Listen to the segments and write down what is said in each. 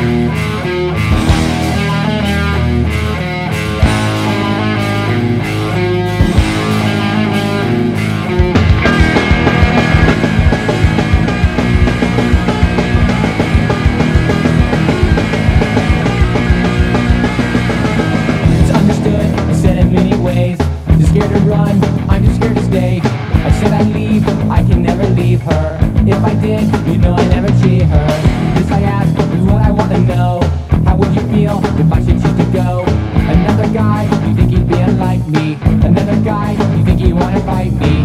Scared to run, I'm just scared to stay. I said I'd leave, I can never leave her. If I did, you know I'd never cheat her. This I ask is what I want to know. How would you feel if I should choose to go? Another guy, you think he'd be unlike me? Another guy, you think he'd want to fight me?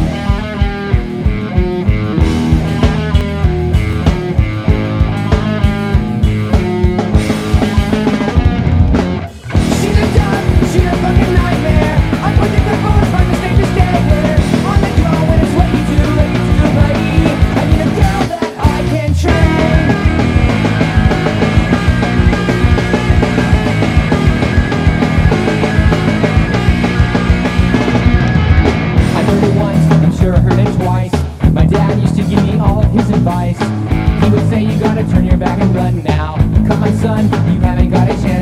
My dad used to give me all of his advice. He would say, you gotta turn your back and run now. Come on son, you haven't got a chance.